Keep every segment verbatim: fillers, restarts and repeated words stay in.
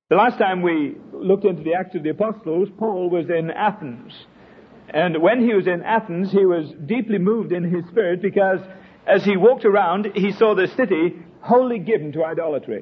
The last time we looked into the Acts of the Apostles, Paul was in Athens. And when he was in Athens, he was deeply moved in his spirit because as he walked around, he saw the city wholly given to idolatry.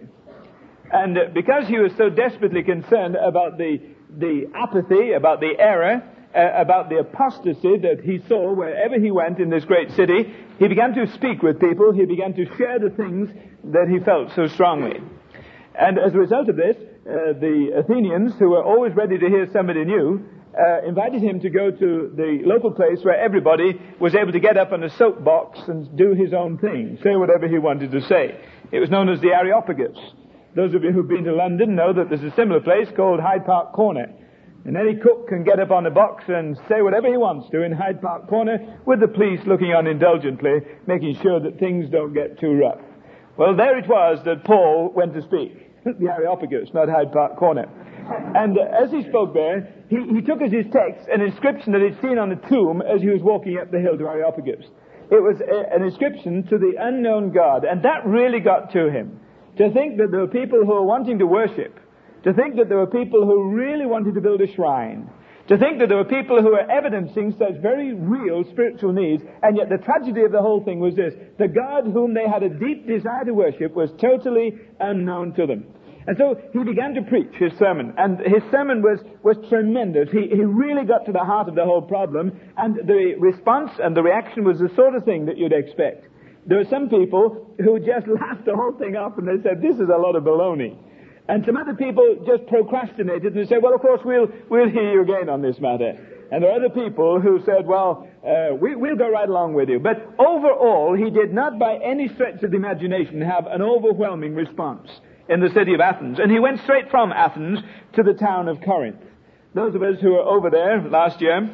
And because he was so desperately concerned about the, the apathy, about the error, uh, about the apostasy that he saw wherever he went in this great city, he began to speak with people. He began to share the things that he felt so strongly. And as a result of this, uh, the Athenians, who were always ready to hear somebody new, uh, invited him to go to the local place where everybody was able to get up on a soapbox and do his own thing, say whatever he wanted to say. It was known as the Areopagus. Those of you who've been to London know that there's a similar place called Hyde Park Corner. And any cook can get up on a box and say whatever he wants to in Hyde Park Corner, with the police looking on indulgently, making sure that things don't get too rough. Well, there it was that Paul went to speak. The Areopagus, not Hyde Park Corner. And uh, as he spoke there, he, he took as his text an inscription that he'd seen on a tomb as he was walking up the hill to Areopagus. It was a, an inscription to the unknown God, and that really got to him. To think that there were people who were wanting to worship, to think that there were people who really wanted to build a shrine, to think that there were people who were evidencing such very real spiritual needs, and yet the tragedy of the whole thing was this: the God whom they had a deep desire to worship was totally unknown to them. And so he began to preach his sermon, and his sermon was, was tremendous. He, he really got to the heart of the whole problem, and the response and the reaction was the sort of thing that you'd expect. There were some people who just laughed the whole thing off, and they said, this is a lot of baloney. And some other people just procrastinated, and they said, well, of course, we'll, we'll hear you again on this matter. And there are other people who said, well, uh, we, we'll go right along with you. But overall, he did not by any stretch of the imagination have an overwhelming response in the city of Athens. And he went straight from Athens to the town of Corinth. Those of us who were over there last year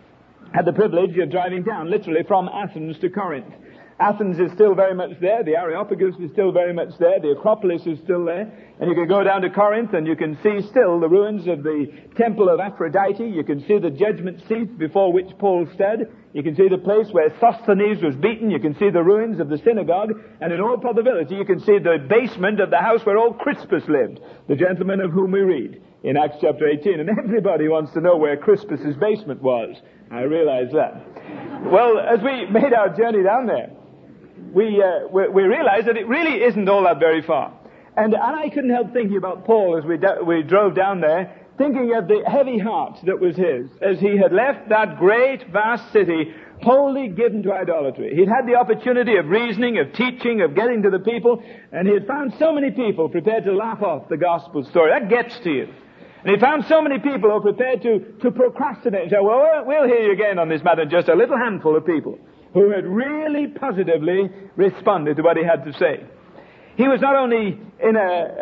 had the privilege of driving down, literally, from Athens to Corinth. Athens is still very much there. The Areopagus is still very much there. The Acropolis is still there. And you can go down to Corinth and you can see still the ruins of the temple of Aphrodite. You can see the judgment seat before which Paul stood. You can see the place where Sosthenes was beaten. You can see the ruins of the synagogue. And in all probability, you can see the basement of the house where old Crispus lived, the gentleman of whom we read in Acts chapter eighteen. And everybody wants to know where Crispus's basement was. I realize that. Well, as we made our journey down there, we, uh, we, we realized that it really isn't all that very far. And, and I couldn't help thinking about Paul as we, do, we drove down there, thinking of the heavy heart that was his, as he had left that great, vast city, wholly given to idolatry. He'd had the opportunity of reasoning, of teaching, of getting to the people, and he had found so many people prepared to laugh off the gospel story. That gets to you. And he found so many people who were prepared to, to procrastinate and say, well, we'll hear you again on this matter. Just a little handful of people who had really positively responded to what he had to say. He was not only in a,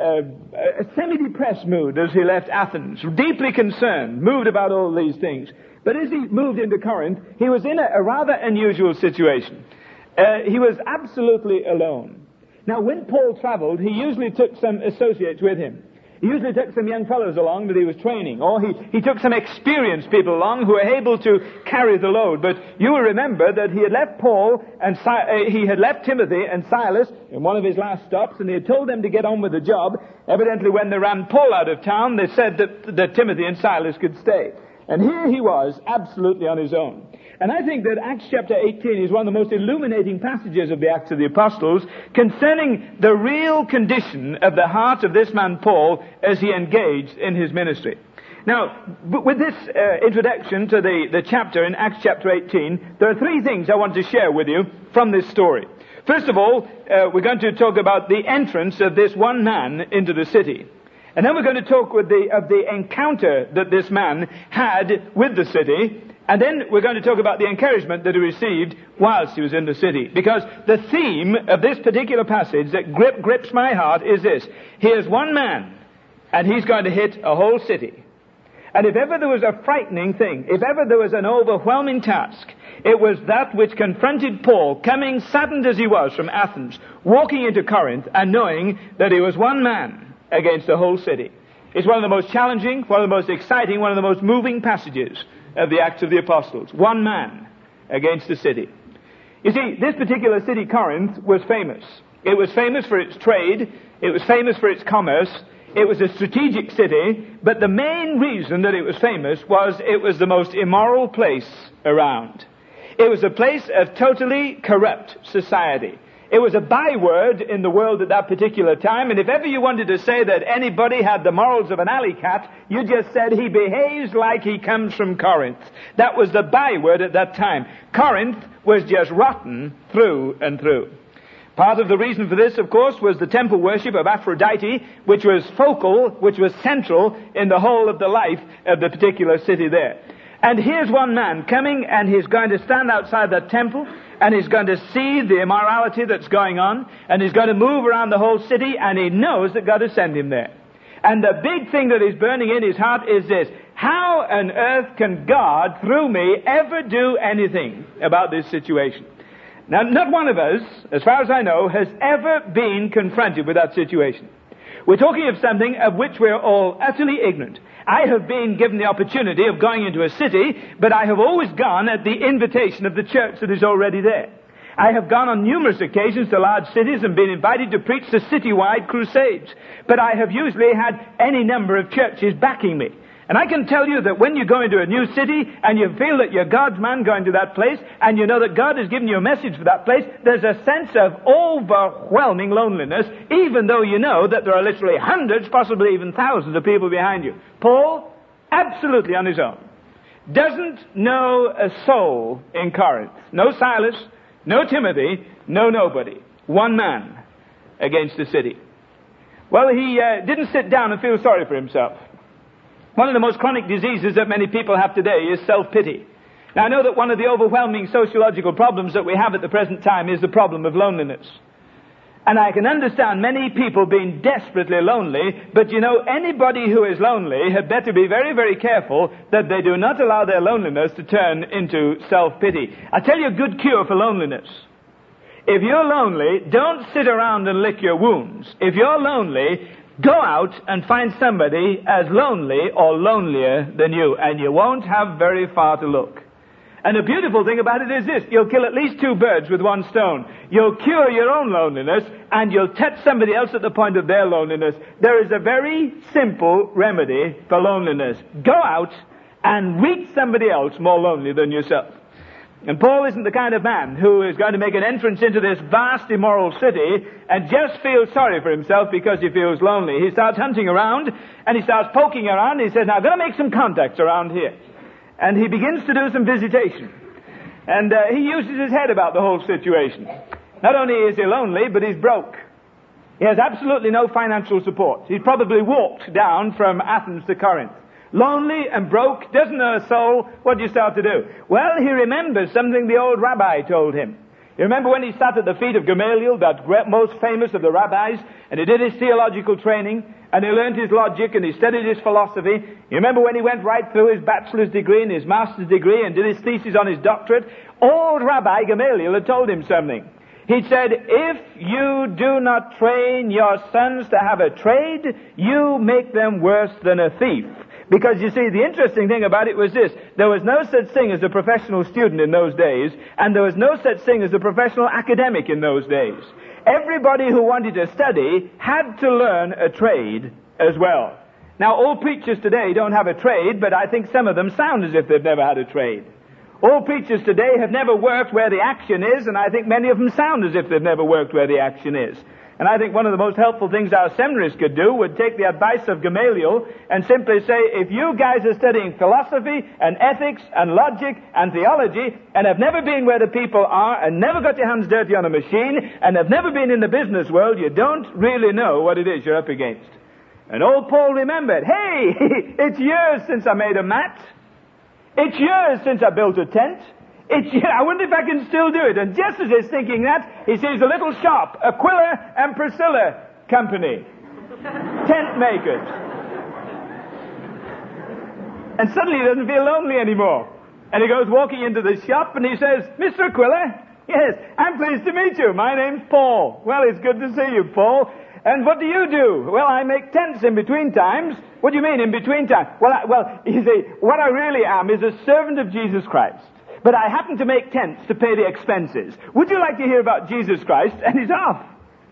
a, a semi-depressed mood as he left Athens, deeply concerned, moved about all these things, but as he moved into Corinth, he was in a, a rather unusual situation. Uh, he was absolutely alone. Now, when Paul traveled, he usually took some associates with him. He usually took some young fellows along that he was training, or he, he took some experienced people along who were able to carry the load. But you will remember that he had left Paul and si- uh, he had left Timothy and Silas in one of his last stops, and he had told them to get on with the job. Evidently, when they ran Paul out of town, they said that, that Timothy and Silas could stay. And here he was, absolutely on his own. And I think that Acts chapter eighteen is one of the most illuminating passages of the Acts of the Apostles concerning the real condition of the heart of this man Paul as he engaged in his ministry. Now, with this uh, introduction to the, the chapter in Acts chapter eighteen, there are three things I want to share with you from this story. First of all, uh, we're going to talk about the entrance of this one man into the city. And then we're going to talk with the, of the encounter that this man had with the city. And then we're going to talk about the encouragement that he received whilst he was in the city. Because the theme of this particular passage that grip, grips my heart is this. Here's one man, and he's going to hit a whole city. And if ever there was a frightening thing, if ever there was an overwhelming task, it was that which confronted Paul, coming saddened as he was from Athens, walking into Corinth, and knowing that he was one man against the whole city. It's one of the most challenging, one of the most exciting, one of the most moving passages of the Acts of the Apostles. One man against the city. You see, this particular city, Corinth, was famous. It was famous for its trade. It was famous for its commerce. It was a strategic city, but the main reason that it was famous was it was the most immoral place around. It was a place of totally corrupt society. It was a byword in the world at that particular time, and if ever you wanted to say that anybody had the morals of an alley cat, you just said he behaves like he comes from Corinth. That was the byword at that time. Corinth was just rotten through and through. Part of the reason for this, of course, was the temple worship of Aphrodite, which was focal, which was central in the whole of the life of the particular city there. And here's one man coming, and he's going to stand outside that temple, and he's going to see the immorality that's going on, and he's going to move around the whole city, and he knows that God has sent him there. And the big thing that is burning in his heart is this: how on earth can God, through me, ever do anything about this situation? Now, not one of us, as far as I know, has ever been confronted with that situation. We're talking of something of which we're all utterly ignorant. I have been given the opportunity of going into a city, but I have always gone at the invitation of the church that is already there. I have gone on numerous occasions to large cities and been invited to preach to citywide crusades, but I have usually had any number of churches backing me. And I can tell you that when you go into a new city and you feel that you're God's man going to that place, and you know that God has given you a message for that place, there's a sense of overwhelming loneliness, even though you know that there are literally hundreds, possibly even thousands of people behind you. Paul, absolutely on his own, doesn't know a soul in Corinth. No Silas, no Timothy, no nobody. One man against the city. Well, he uh, didn't sit down and feel sorry for himself. One of the most chronic diseases that many people have today is self-pity. Now, I know that one of the overwhelming sociological problems that we have at the present time is the problem of loneliness. And I can understand many people being desperately lonely, but you know, anybody who is lonely had better be very, very careful that they do not allow their loneliness to turn into self-pity. I'll tell you a good cure for loneliness. If you're lonely, don't sit around and lick your wounds. If you're lonely, go out and find somebody as lonely or lonelier than you, and you won't have very far to look. And the beautiful thing about it is this: you'll kill at least two birds with one stone. You'll cure your own loneliness, and you'll touch somebody else at the point of their loneliness. There is a very simple remedy for loneliness. Go out and reach somebody else more lonely than yourself. And Paul isn't the kind of man who is going to make an entrance into this vast immoral city and just feel sorry for himself because he feels lonely. He starts hunting around, and he starts poking around, and he says, now I've got to make some contacts around here. And he begins to do some visitation. And uh, he uses his head about the whole situation. Not only is he lonely, but he's broke. He has absolutely no financial support. He's probably walked down from Athens to Corinth. Lonely and broke, doesn't know a soul. What do you start to do? Well, he remembers something the old rabbi told him. You remember when he sat at the feet of Gamaliel, that great, most famous of the rabbis, and he did his theological training, and he learned his logic, and he studied his philosophy. You remember when he went right through his bachelor's degree and his master's degree and did his thesis on his doctorate? Old Rabbi Gamaliel had told him something. He said, if you do not train your sons to have a trade, you make them worse than a thief. Because, you see, the interesting thing about it was this: there was no such thing as a professional student in those days, and there was no such thing as a professional academic in those days. Everybody who wanted to study had to learn a trade as well. Now, all preachers today don't have a trade, but I think some of them sound as if they've never had a trade. All preachers today have never worked where the action is, and I think many of them sound as if they've never worked where the action is. And I think one of the most helpful things our seminarists could do would take the advice of Gamaliel and simply say, if you guys are studying philosophy and ethics and logic and theology and have never been where the people are and never got your hands dirty on a machine and have never been in the business world, you don't really know what it is you're up against. And old Paul remembered, hey, it's years since I made a mat. It's years since I built a tent. It's, I wonder if I can still do it. And just as he's thinking that, he sees a little shop, Aquila and Priscilla Company, tent makers. And suddenly he doesn't feel lonely anymore. And he goes walking into the shop and he says, Mister Aquila, yes, I'm pleased to meet you. My name's Paul. Well, it's good to see you, Paul. And what do you do? Well, I make tents in between times. What do you mean, in between times? Well, I, well, you see, what I really am is a servant of Jesus Christ. But I happen to make tents to pay the expenses. Would you like to hear about Jesus Christ? And he's off.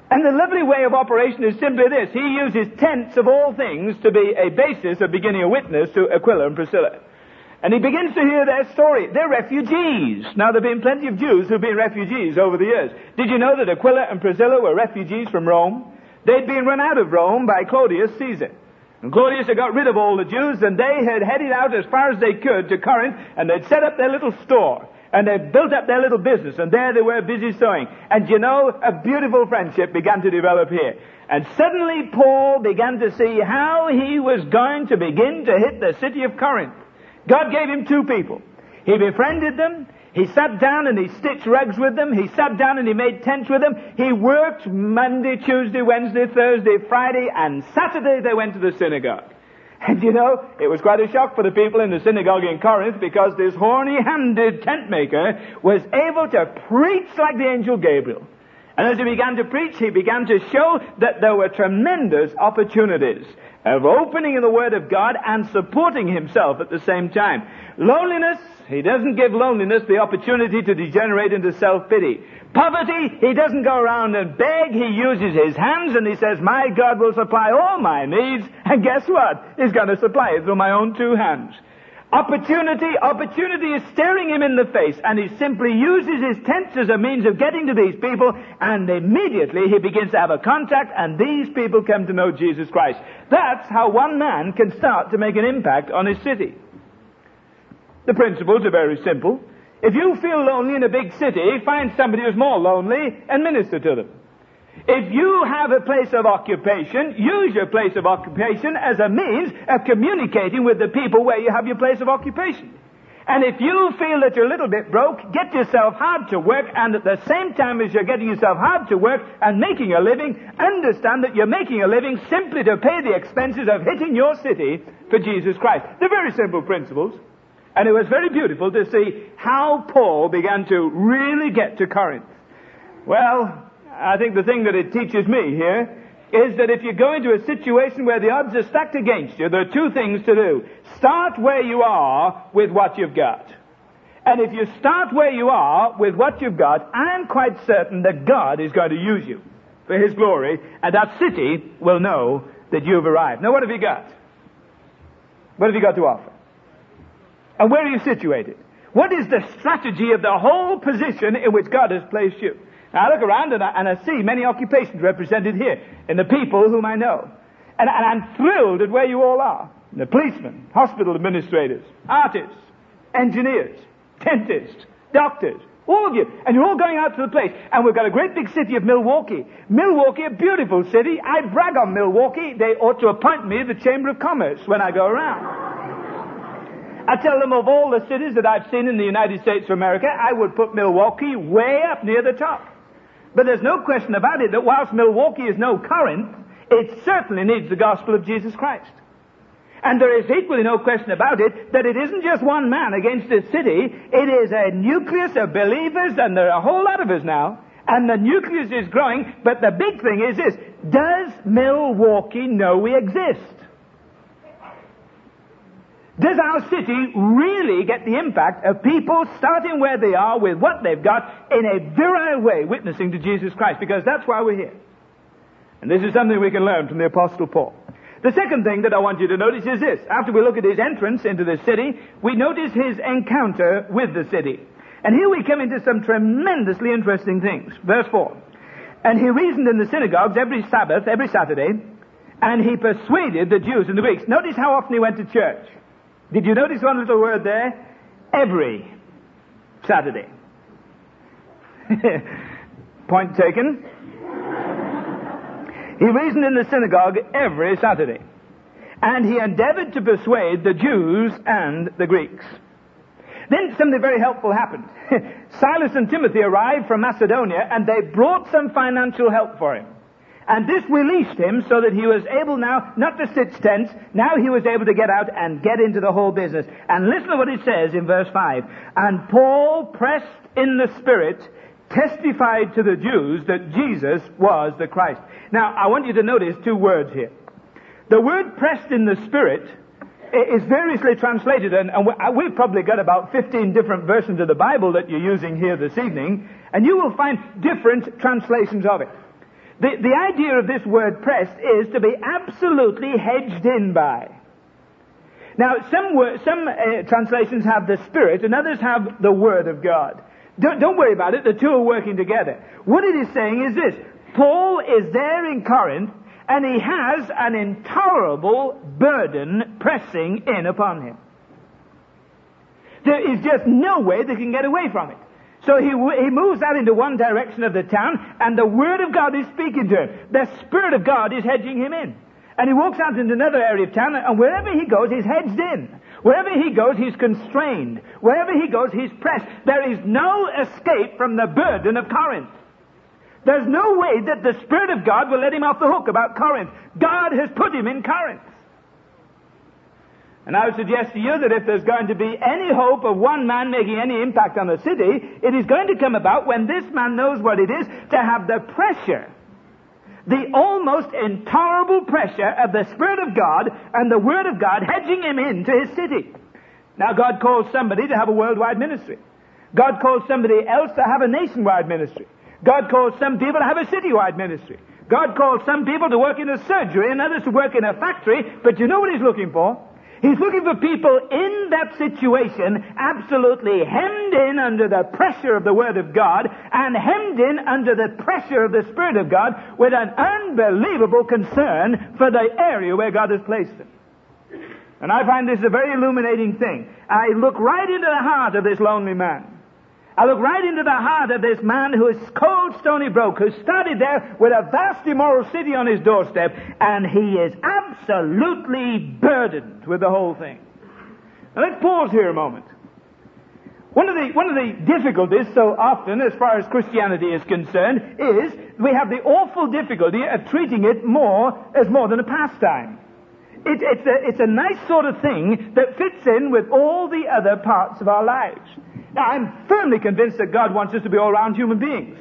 And the lovely way of operation is simply this. He uses tents of all things to be a basis of beginning a witness to Aquila and Priscilla. And he begins to hear their story. They're refugees. Now, there have been plenty of Jews who've been refugees over the years. Did you know that Aquila and Priscilla were refugees from Rome? They'd been run out of Rome by Claudius Caesar. And Claudius had got rid of all the Jews, and they had headed out as far as they could to Corinth, and they'd set up their little store. And they built up their little business, and there they were busy sewing. And you know, a beautiful friendship began to develop here. And suddenly Paul began to see how he was going to begin to hit the city of Corinth. God gave him two people. He befriended them. He sat down and he stitched rugs with them. He sat down and he made tents with them. He worked Monday, Tuesday, Wednesday, Thursday, Friday, and Saturday they went to the synagogue. And you know, it was quite a shock for the people in the synagogue in Corinth, because this horny-handed tent maker was able to preach like the angel Gabriel. And as he began to preach, he began to show that there were tremendous opportunities of opening the Word of God and supporting himself at the same time. Loneliness, he doesn't give loneliness the opportunity to degenerate into self-pity. Poverty, he doesn't go around and beg. He uses his hands and he says, my God will supply all my needs. And guess what? He's going to supply it through my own two hands. Opportunity, opportunity is staring him in the face, and he simply uses his tents as a means of getting to these people, and immediately he begins to have a contact, and these people come to know Jesus Christ. That's how one man can start to make an impact on his city. The principles are very simple. If you feel lonely in a big city, find somebody who's more lonely and minister to them. If you have a place of occupation, use your place of occupation as a means of communicating with the people where you have your place of occupation. And if you feel that you're a little bit broke, get yourself hard to work, and at the same time as you're getting yourself hard to work and making a living, understand that you're making a living simply to pay the expenses of hitting your city for Jesus Christ. They're very simple principles. And it was very beautiful to see how Paul began to really get to Corinth. Well, I think the thing that it teaches me here is that if you go into a situation where the odds are stacked against you, there are two things to do. Start where you are with what you've got. And if you start where you are with what you've got, I'm quite certain that God is going to use you for His glory, and that city will know that you've arrived. Now, what have you got? What have you got to offer? And where are you situated? What is the strategy of the whole position in which God has placed you? Now, I look around and I, and I see many occupations represented here in the people whom I know. And, and I'm thrilled at where you all are. The policemen, hospital administrators, artists, engineers, dentists, doctors, all of you. And you're all going out to the place. And we've got a great big city of Milwaukee. Milwaukee, a beautiful city. I brag on Milwaukee. They ought to appoint me the Chamber of Commerce when I go around. I tell them, of all the cities that I've seen in the United States of America, I would put Milwaukee way up near the top. But there's no question about it that whilst Milwaukee is no Corinth, it certainly needs the gospel of Jesus Christ. And there is equally no question about it that it isn't just one man against this city. It is a nucleus of believers, and there are a whole lot of us now. And the nucleus is growing, but the big thing is this. Does Milwaukee know we exist? Does our city really get the impact of people starting where they are with what they've got in a virile way, witnessing to Jesus Christ? Because that's why we're here. And this is something we can learn from the Apostle Paul. The second thing that I want you to notice is this. After we look at his entrance into the city, we notice his encounter with the city. And here we come into some tremendously interesting things. Verse four. And he reasoned in the synagogues every Sabbath, every Saturday, and he persuaded the Jews and the Greeks. Notice how often he went to church. Did you notice one little word there? Every Saturday. Point taken. He reasoned in the synagogue every Saturday. And he endeavored to persuade the Jews and the Greeks. Then something very helpful happened. Silas and Timothy arrived from Macedonia, and they brought some financial help for him. And this released him so that he was able now not to stitch tents. Now he was able to get out and get into the whole business. And listen to what it says in verse five. And Paul, pressed in the Spirit, testified to the Jews that Jesus was the Christ. Now, I want you to notice two words here. The word pressed in the Spirit is variously translated, and, and we've probably got about fifteen different versions of the Bible that you're using here this evening, and you will find different translations of it. The, the idea of this word pressed is to be absolutely hedged in by. Now, some wor- some uh, translations have the Spirit, and others have the Word of God. Don't, don't worry about it. The two are working together. What it is saying is this. Paul is there in Corinth, and he has an intolerable burden pressing in upon him. There is just no way they can get away from it. So he, he moves out into one direction of the town, and the Word of God is speaking to him. The Spirit of God is hedging him in. And he walks out into another area of town, and wherever he goes, he's hedged in. Wherever he goes, he's constrained. Wherever he goes, he's pressed. There is no escape from the burden of Corinth. There's no way that the Spirit of God will let him off the hook about Corinth. God has put him in Corinth. And I would suggest to you that if there's going to be any hope of one man making any impact on the city, it is going to come about when this man knows what it is to have the pressure, the almost intolerable pressure of the Spirit of God and the Word of God hedging him into his city. Now, God calls somebody to have a worldwide ministry. God calls somebody else to have a nationwide ministry. God calls some people to have a citywide ministry. God calls some people to work in a surgery and others to work in a factory, but you know what he's looking for? He's looking for people in that situation absolutely hemmed in under the pressure of the Word of God and hemmed in under the pressure of the Spirit of God with an unbelievable concern for the area where God has placed them. And I find this a very illuminating thing. I look right into the heart of this lonely man. I look right into the heart of this man who is cold, stony broke, who started there with a vast immoral city on his doorstep, and he is absolutely burdened with the whole thing. Now let's pause here a moment. One of the, one of the difficulties so often, as far as Christianity is concerned, is we have the awful difficulty of treating it more as more than a pastime. It, it's, a, it's a nice sort of thing that fits in with all the other parts of our lives. Now, I'm firmly convinced that God wants us to be all-round human beings.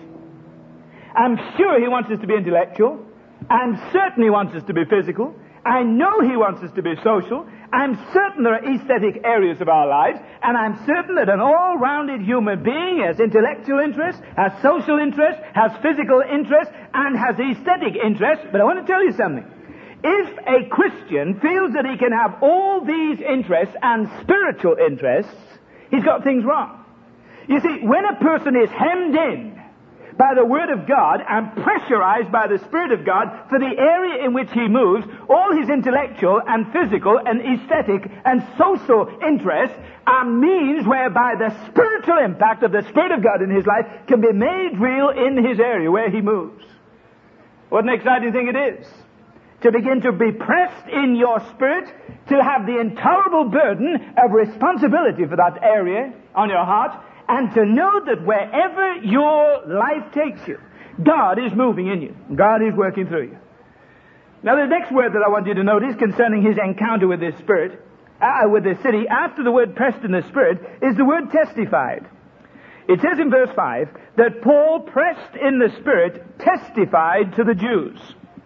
I'm sure He wants us to be intellectual. I'm certain He wants us to be physical. I know He wants us to be social. I'm certain there are aesthetic areas of our lives. And I'm certain that an all-rounded human being has intellectual interest, has social interest, has physical interest, and has aesthetic interest. But I want to tell you something. If a Christian feels that he can have all these interests and spiritual interests, he's got things wrong. You see, when a person is hemmed in by the Word of God and pressurized by the Spirit of God for the area in which he moves, all his intellectual and physical and aesthetic and social interests are means whereby the spiritual impact of the Spirit of God in his life can be made real in his area where he moves. What an exciting thing it is to begin to be pressed in your spirit, to have the intolerable burden of responsibility for that area on your heart, and to know that wherever your life takes you, God is moving in you. God is working through you. Now, the next word that I want you to notice concerning his encounter with this spirit, uh, with this city, after the word pressed in the spirit, is the word testified. It says in verse five that Paul, pressed in the spirit, testified to the Jews.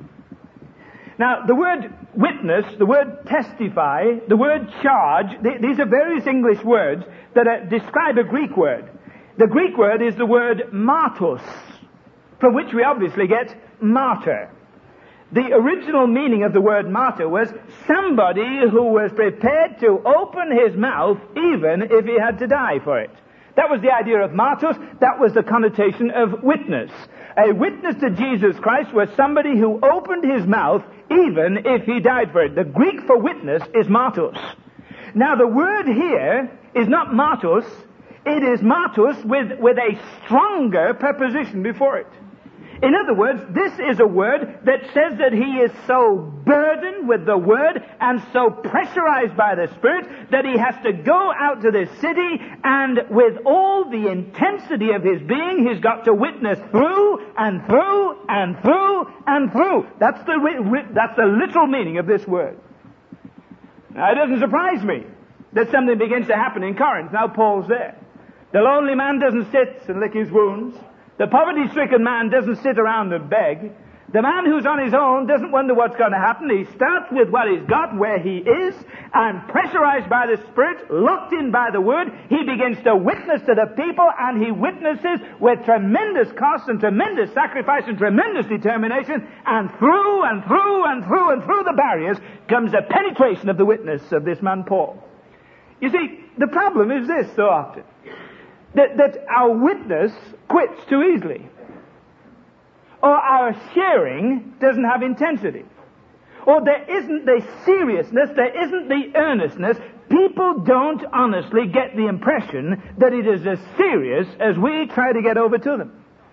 Now, the word witness, the word testify, the word charge, th- these are various English words that uh, describe a Greek word. The Greek word is the word martos, from which we obviously get martyr. The original meaning of the word martyr was somebody who was prepared to open his mouth even if he had to die for it. That was the idea of martyrs. That was the connotation of witness. A witness to Jesus Christ was somebody who opened his mouth even if he died for it. The Greek for witness is martyrs. Now, the word here is not martyrs. It is martyrs with, with a stronger preposition before it. In other words, this is a word that says that he is so burdened with the Word and so pressurized by the Spirit that he has to go out to this city, and with all the intensity of his being, he's got to witness through and through and through and through. That's the, that's the literal meaning of this word. Now, it doesn't surprise me that something begins to happen in Corinth. Now Paul's there. The lonely man doesn't sit and lick his wounds. The poverty-stricken man doesn't sit around and beg. The man who's on his own doesn't wonder what's going to happen. He starts with what he's got, where he is, and pressurized by the Spirit, locked in by the Word, he begins to witness to the people, and he witnesses with tremendous cost and tremendous sacrifice and tremendous determination, and through and through and through and through the barriers comes the penetration of the witness of this man Paul. You see, the problem is this so often, that, that our witness quits too easily. Or our sharing doesn't have intensity. Or there isn't the seriousness, there isn't the earnestness. People don't honestly get the impression that it is as serious as we try to get over to them.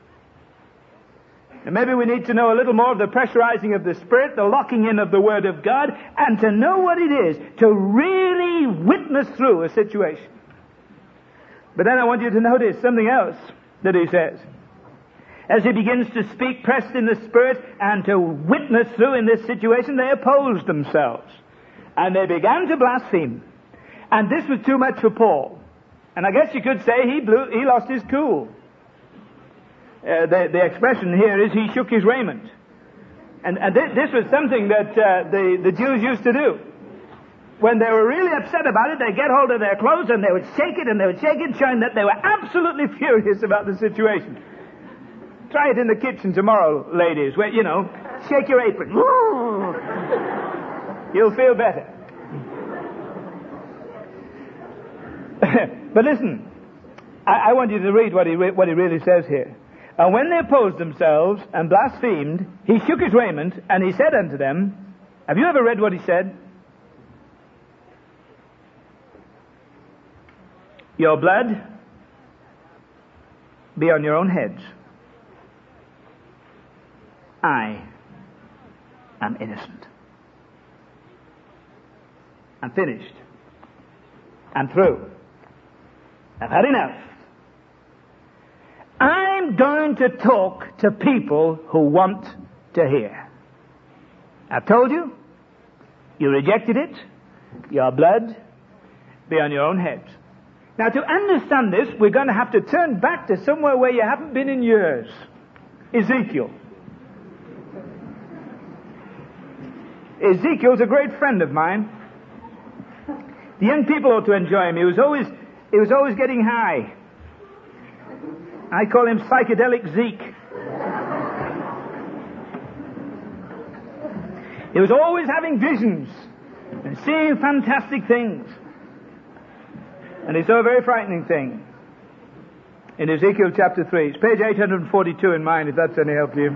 And maybe we need to know a little more of the pressurizing of the Spirit, the locking in of the Word of God, and to know what it is to really witness through a situation. But then I want you to notice something else that he says. As he begins to speak pressed in the Spirit and to witness through in this situation, they opposed themselves. And they began to blaspheme. And this was too much for Paul. And I guess you could say he blew, he lost his cool. Uh, the, the expression here is he shook his raiment. And, and th- this was something that uh, the, the Jews used to do. When they were really upset about it, they'd get hold of their clothes and they would shake it and they would shake it, showing that they were absolutely furious about the situation. Try it in the kitchen tomorrow, ladies, where, you know, shake your apron. You'll feel better. But listen, I, I want you to read what he, re- what he really says here. And when they opposed themselves and blasphemed, he shook his raiment, and he said unto them, have you ever read what he said? Your blood be on your own heads. I am innocent. I'm finished. I'm through. I've had enough. I'm going to talk to people who want to hear. I've told you. You rejected it. Your blood be on your own heads. Now, to understand this, we're going to have to turn back to somewhere where you haven't been in years. Ezekiel. Ezekiel's a great friend of mine. The young people ought to enjoy him. He was always, he was always getting high. I call him psychedelic Zeke. He was always having visions and seeing fantastic things. And he saw a very frightening thing in Ezekiel chapter three. It's page eight hundred forty-two in mine, if that's any help to you.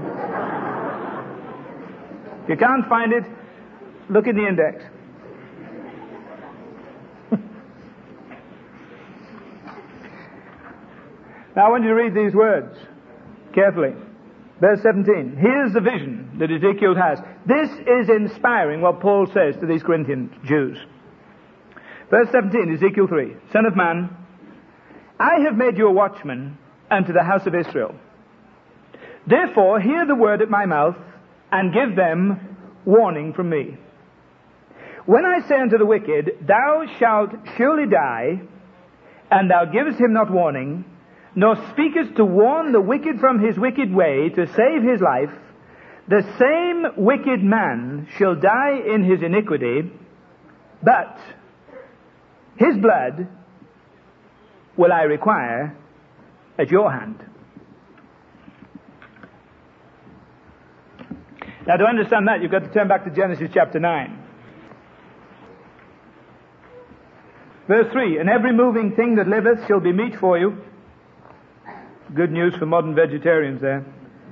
If you can't find it, look in the index. Now I want you to read these words carefully. Verse seventeen. Here's the vision that Ezekiel has. This is inspiring what Paul says to these Corinthian Jews. Verse seventeen, Ezekiel three. Son of man, I have made you a watchman unto the house of Israel. Therefore hear the word at my mouth, and give them warning from me. When I say unto the wicked, thou shalt surely die, and thou givest him not warning, nor speakest to warn the wicked from his wicked way to save his life, the same wicked man shall die in his iniquity, but his blood will I require at your hand. Now, to understand that, you've got to turn back to Genesis chapter nine. Verse three, and every moving thing that liveth shall be meat for you. Good news for modern vegetarians there.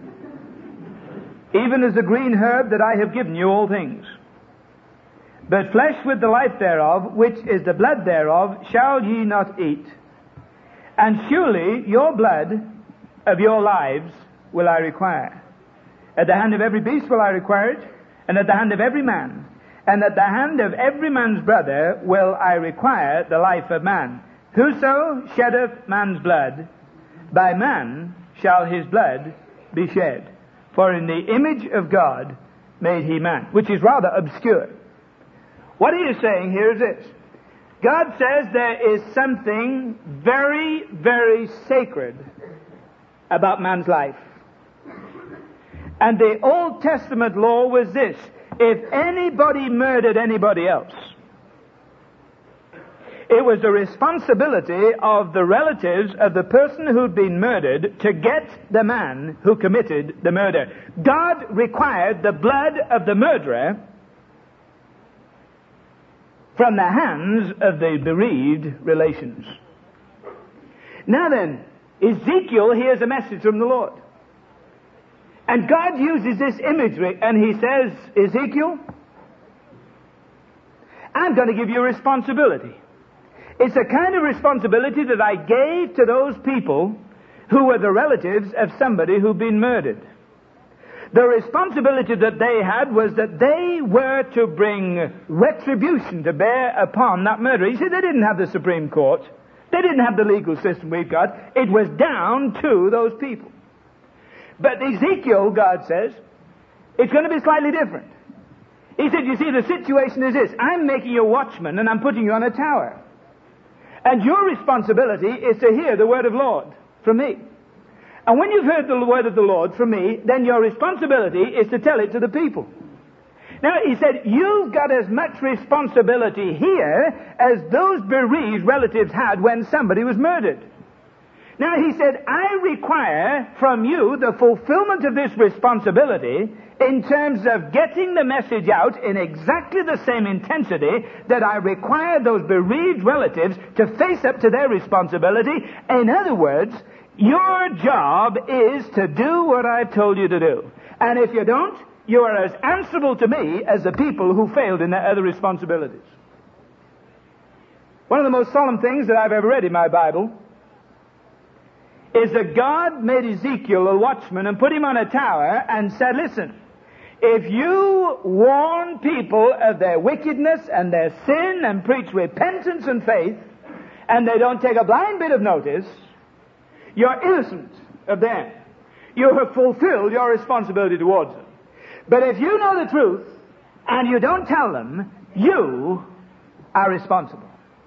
Even as the green herb that I have given you all things. But flesh with the life thereof, which is the blood thereof, shall ye not eat. And surely your blood of your lives will I require. At the hand of every beast will I require it, and at the hand of every man. And at the hand of every man's brother will I require the life of man. Whoso sheddeth man's blood, by man shall his blood be shed. For in the image of God made he man. Which is rather obscure. What he is saying here is this. God says there is something very, very sacred about man's life. And the Old Testament law was this: if anybody murdered anybody else, it was the responsibility of the relatives of the person who'd been murdered to get the man who committed the murder. God required the blood of the murderer from the hands of the bereaved relations. Now then, Ezekiel hears a message from the Lord. And God uses this imagery, and he says, Ezekiel, I'm going to give you a responsibility. It's a kind of responsibility that I gave to those people who were the relatives of somebody who'd been murdered. The responsibility that they had was that they were to bring retribution to bear upon that murderer. You see, they didn't have the Supreme Court. They didn't have the legal system we've got. It was down to those people. But Ezekiel, God says, it's going to be slightly different. He said, you see, the situation is this. I'm making you a watchman and I'm putting you on a tower. And your responsibility is to hear the word of the Lord from me. And when you've heard the word of the Lord from me, then your responsibility is to tell it to the people. Now, he said, you've got as much responsibility here as those bereaved relatives had when somebody was murdered. Now, he said, I require from you the fulfillment of this responsibility in terms of getting the message out in exactly the same intensity that I require those bereaved relatives to face up to their responsibility. In other words, your job is to do what I've told you to do. And if you don't, you are as answerable to me as the people who failed in their other responsibilities. One of the most solemn things that I've ever read in my Bible is that God made Ezekiel a watchman and put him on a tower and said, listen, if you warn people of their wickedness and their sin and preach repentance and faith, and they don't take a blind bit of notice, you're innocent of them. You have fulfilled your responsibility towards them. But if you know the truth and you don't tell them, you are responsible.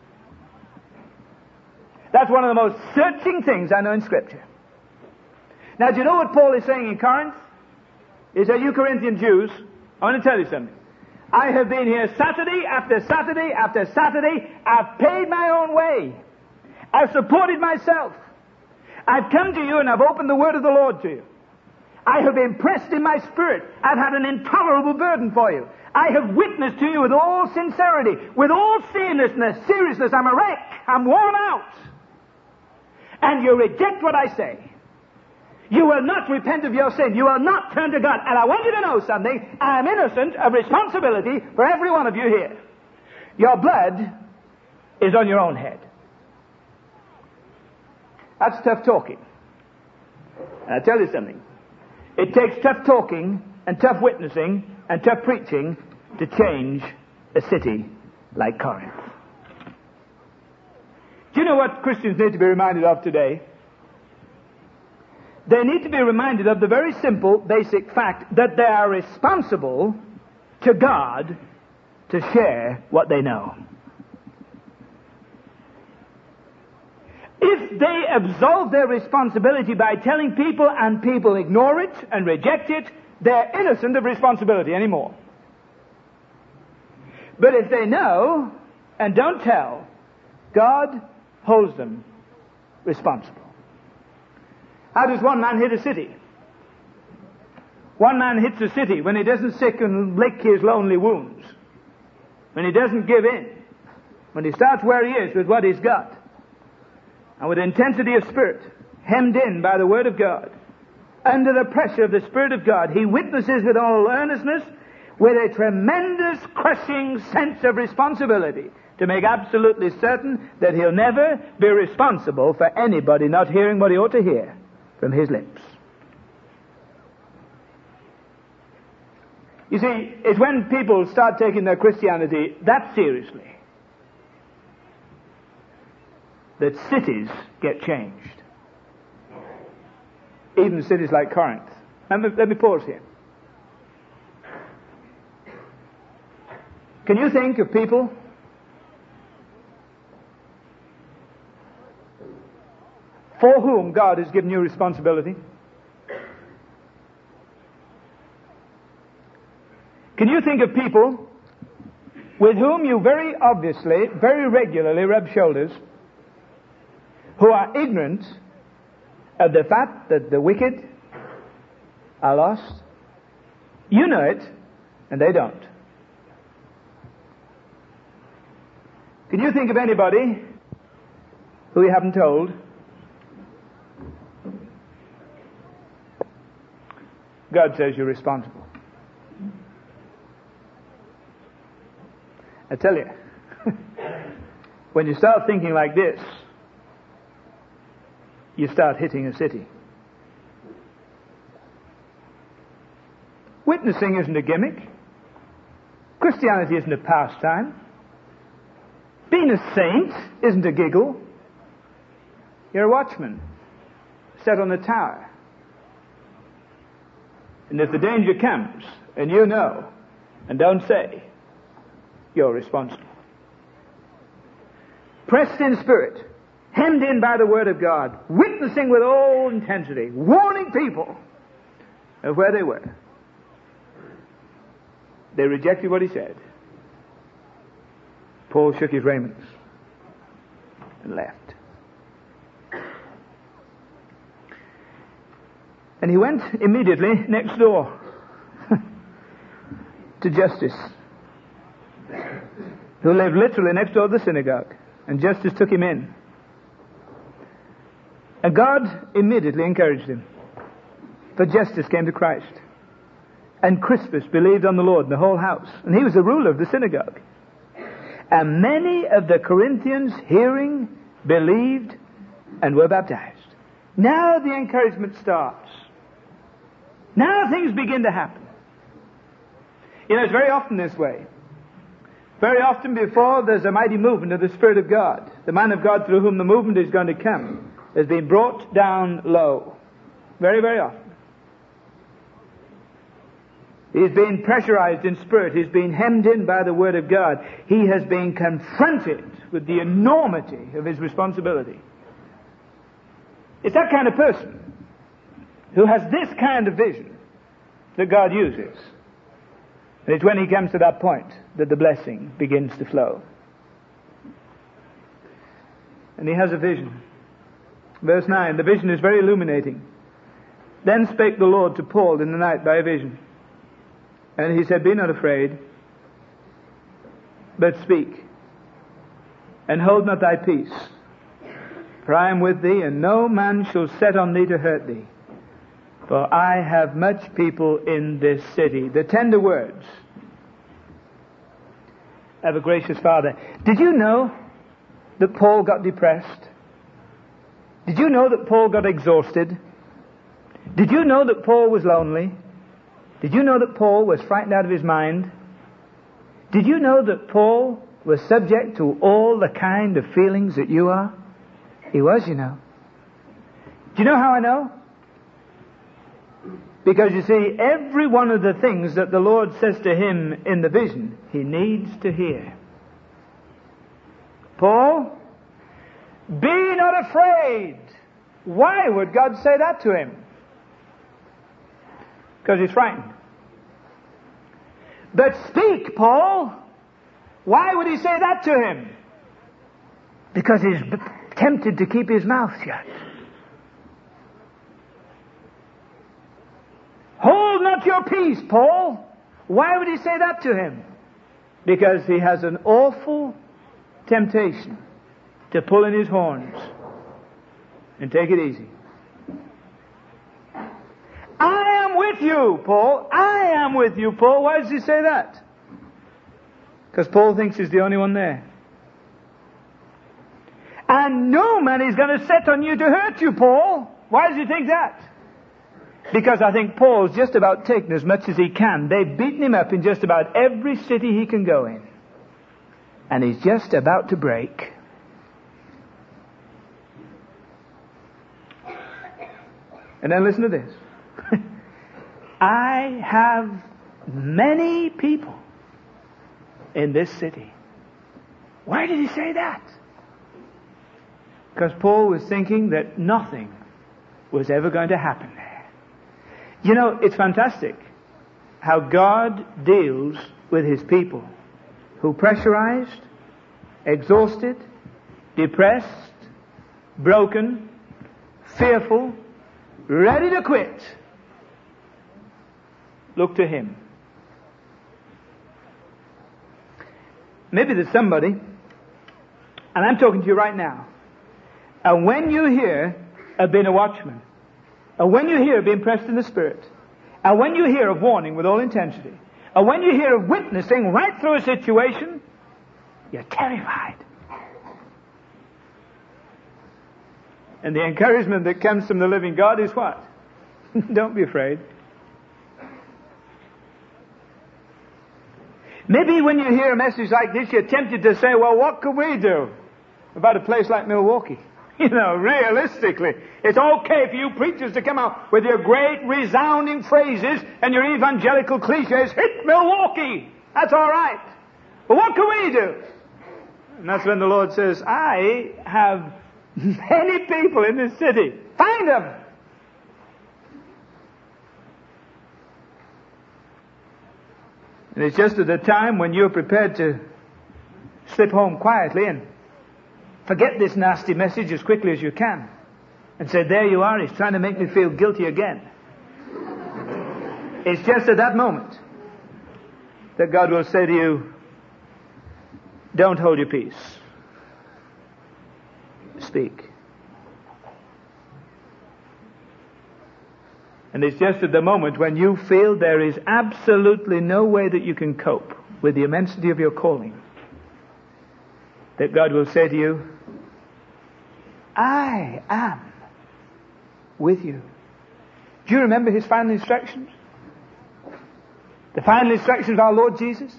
That's one of the most searching things I know in Scripture. Now, do you know what Paul is saying in Corinth? He said, you Corinthian Jews, I want to tell you something. I have been here Saturday after Saturday after Saturday. I've paid my own way. I've supported myself. I've come to you and I've opened the word of the Lord to you. I have been pressed in my spirit. I've had an intolerable burden for you. I have witnessed to you with all sincerity, with all seriousness, seriousness. I'm a wreck. I'm worn out. And you reject what I say. You will not repent of your sin. You will not turn to God. And I want you to know something. I am innocent of responsibility for every one of you here. Your blood is on your own head. That's tough talking. And I tell you something. It takes tough talking and tough witnessing and tough preaching to change a city like Corinth. Do you know what Christians need to be reminded of today? They need to be reminded of the very simple, basic fact that they are responsible to God to share what they know. If they absolve their responsibility by telling people and people ignore it and reject it, they're innocent of responsibility anymore. But if they know and don't tell, God holds them responsible. How does one man hit a city? One man hits a city when he doesn't sick and lick his lonely wounds, when he doesn't give in, when he starts where he is with what he's got, and with intensity of spirit, hemmed in by the Word of God, under the pressure of the Spirit of God, he witnesses with all earnestness, with a tremendous crushing sense of responsibility, to make absolutely certain that he'll never be responsible for anybody not hearing what he ought to hear from his lips. You see, it's when people start taking their Christianity that seriously that cities get changed. Even cities like Corinth. Let me, let me pause here. Can you think of people for whom God has given you responsibility? Can you think of people with whom you very obviously, very regularly rub shoulders, who are ignorant of the fact that the wicked are lost? You know it, and they don't. Can you think of anybody who you haven't told? God says you're responsible. I tell you, when you start thinking like this, you start hitting a city. Witnessing isn't a gimmick. Christianity isn't a pastime. Being a saint isn't a giggle. You're a watchman set on the tower. And if the danger comes, and you know, and don't say, you're responsible. Pressed in spirit, hemmed in by the Word of God, witnessing with all intensity, warning people of where they were. They rejected what he said. Paul shook his raiment and left. And he went immediately next door to Justus, who lived literally next door to the synagogue. And Justus took him in. And God immediately encouraged him. For Justus came to Christ. And Crispus believed on the Lord and the whole house. And he was the ruler of the synagogue. And many of the Corinthians, hearing, believed, and were baptized. Now the encouragement starts. Now things begin to happen. You know, it's very often this way. Very often before there's a mighty movement of the Spirit of God, the man of God through whom the movement is going to come has been brought down low. Very, very often. He's been pressurized in spirit. He's been hemmed in by the Word of God. He has been confronted with the enormity of his responsibility. It's that kind of person who has this kind of vision that God uses. And it's when he comes to that point that the blessing begins to flow. And he has a vision. Verse nine, the vision is very illuminating. Then spake the Lord to Paul in the night by a vision. And he said, be not afraid, but speak, and hold not thy peace. For I am with thee, and no man shall set on thee to hurt thee. For I have much people in this city. The tender words of a gracious Father. Did you know that Paul got depressed? Did you know that Paul got exhausted? Did you know that Paul was lonely? Did you know that Paul was frightened out of his mind? Did you know that Paul was subject to all the kind of feelings that you are? He was, you know. Do you know how I know? Because you see, every one of the things that the Lord says to him in the vision, he needs to hear. Paul, be not afraid. Why would God say that to him? Because he's frightened. But speak, Paul. Why would he say that to him? Because he's tempted to keep his mouth shut. Hold not your peace, Paul. Why would he say that to him? Because he has an awful temptation to pull in his horns and take it easy. I am with you, Paul. I am with you, Paul. Why does he say that? Because Paul thinks he's the only one there. And no man is going to set on you to hurt you, Paul. Why does he think that? Because I think Paul's just about taken as much as he can. They've beaten him up in just about every city he can go in. And he's just about to break. And then listen to this. I have many people in this city. Why did he say that? Because Paul was thinking that nothing was ever going to happen there. You know, it's fantastic. how God deals with His people who pressurized, exhausted, depressed, broken, fearful, ready to quit, look to Him. Maybe there's somebody, and I'm talking to you right now, and when you hear of being a watchman, and when you hear of being pressed in the Spirit, and when you hear of warning with all intensity, and when you hear of witnessing right through a situation, you're terrified. And the encouragement that comes from the living God is what? Don't be afraid. Maybe when you hear a message like this, you're tempted to say, well, what can we do about a place like Milwaukee? You know, realistically, it's okay for you preachers to come out with your great resounding phrases and your evangelical cliches. Hit Milwaukee! That's all right. But what can we do? And that's when the Lord says, I have many people in this city. Find them! And it's just at the time when you're prepared to slip home quietly and forget this nasty message as quickly as you can and say, there you are, he's trying to make me feel guilty again. It's just at that moment that God will say to you, don't hold your peace. Speak. And it's just at the moment when you feel there is absolutely no way that you can cope with the immensity of your calling, that God will say to you, I am with you. Do you remember His final instructions? The final instructions of our Lord Jesus?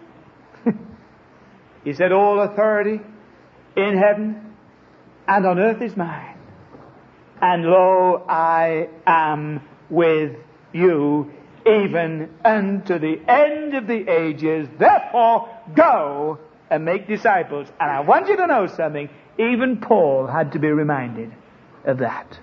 He said, all authority in heaven and on earth is mine. And lo, I am with you even unto the end of the ages. Therefore, go and make disciples. And I want you to know something. Even Paul had to be reminded of that.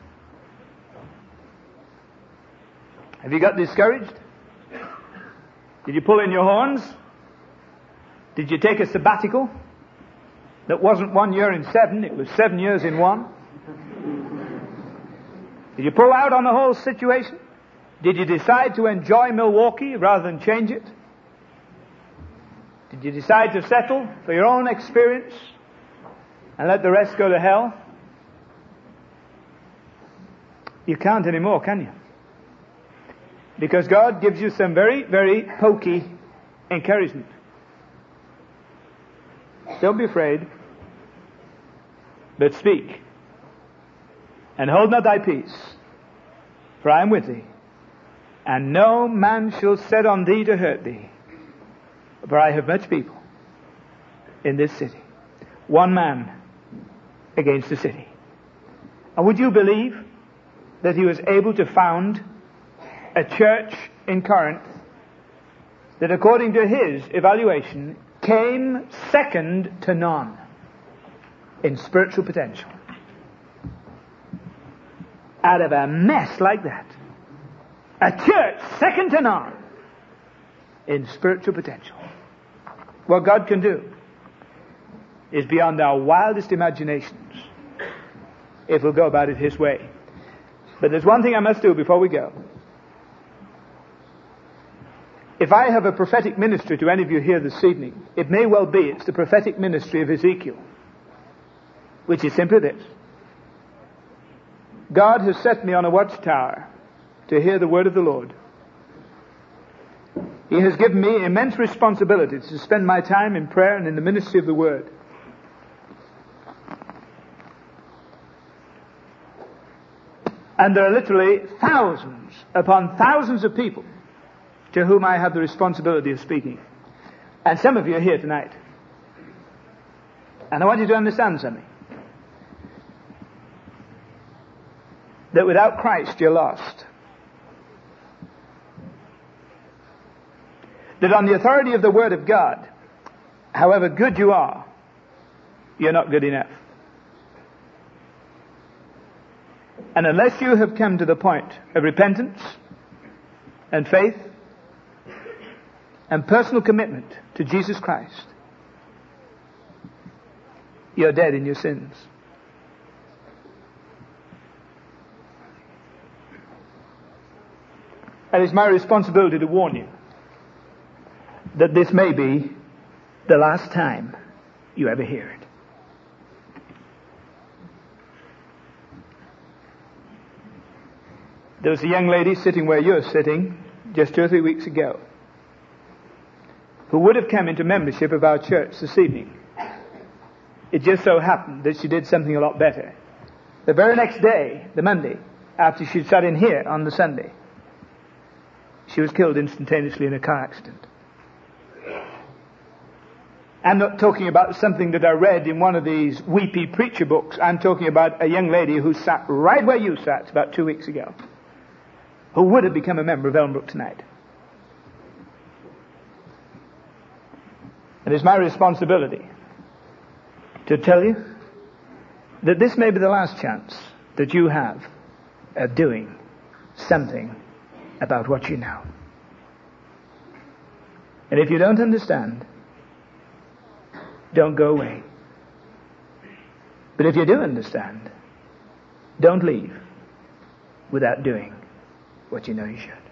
Have you got discouraged? Did you pull in your horns? Did you take a sabbatical? That wasn't one year in seven, it was seven years in one. Did you pull out on the whole situation? Did you decide to enjoy Milwaukee rather than change it? Did you decide to settle for your own experience and let the rest go to hell? You can't anymore, can you? Because God gives you some very, very pokey encouragement. Don't be afraid, but speak. And hold not thy peace, for I am with thee. And no man shall set on thee to hurt thee. For I have much people in this city. One man against the city. And would you believe that he was able to found a church in Corinth that, according to his evaluation, came second to none in spiritual potential? Out of a mess like that, a church second to none in spiritual potential. What God can do is beyond our wildest imaginations if we'll go about it His way. But there's one thing I must do before we go. If I have a prophetic ministry to any of you here this evening, it may well be it's the prophetic ministry of Ezekiel, which is simply this. God has set me on a watchtower to hear the word of the Lord. He has given me immense responsibility to spend my time in prayer and in the ministry of the word. And there are literally thousands upon thousands of people to whom I have the responsibility of speaking. And some of you are here tonight. And I want you to understand something. That without Christ you're lost. That on the authority of the Word of God, however good you are, you're not good enough. And unless you have come to the point of repentance and faith and personal commitment to Jesus Christ, you're dead in your sins. And it's my responsibility to warn you that this may be the last time you ever hear it. There was a young lady sitting where you're sitting just two or three weeks ago who would have come into membership of our church this evening. It just so happened that she did something a lot better. The very next day, the Monday, after she'd sat in here on the Sunday, she was killed instantaneously in a car accident. I'm not talking about something that I read in one of these weepy preacher books. I'm talking about a young lady who sat right where you sat about two weeks ago, who would have become a member of Elmbrook tonight. And it's my responsibility to tell you that this may be the last chance that you have of doing something about what you know. And if you don't understand, don't go away. But if you do understand, don't leave without doing what you know you should.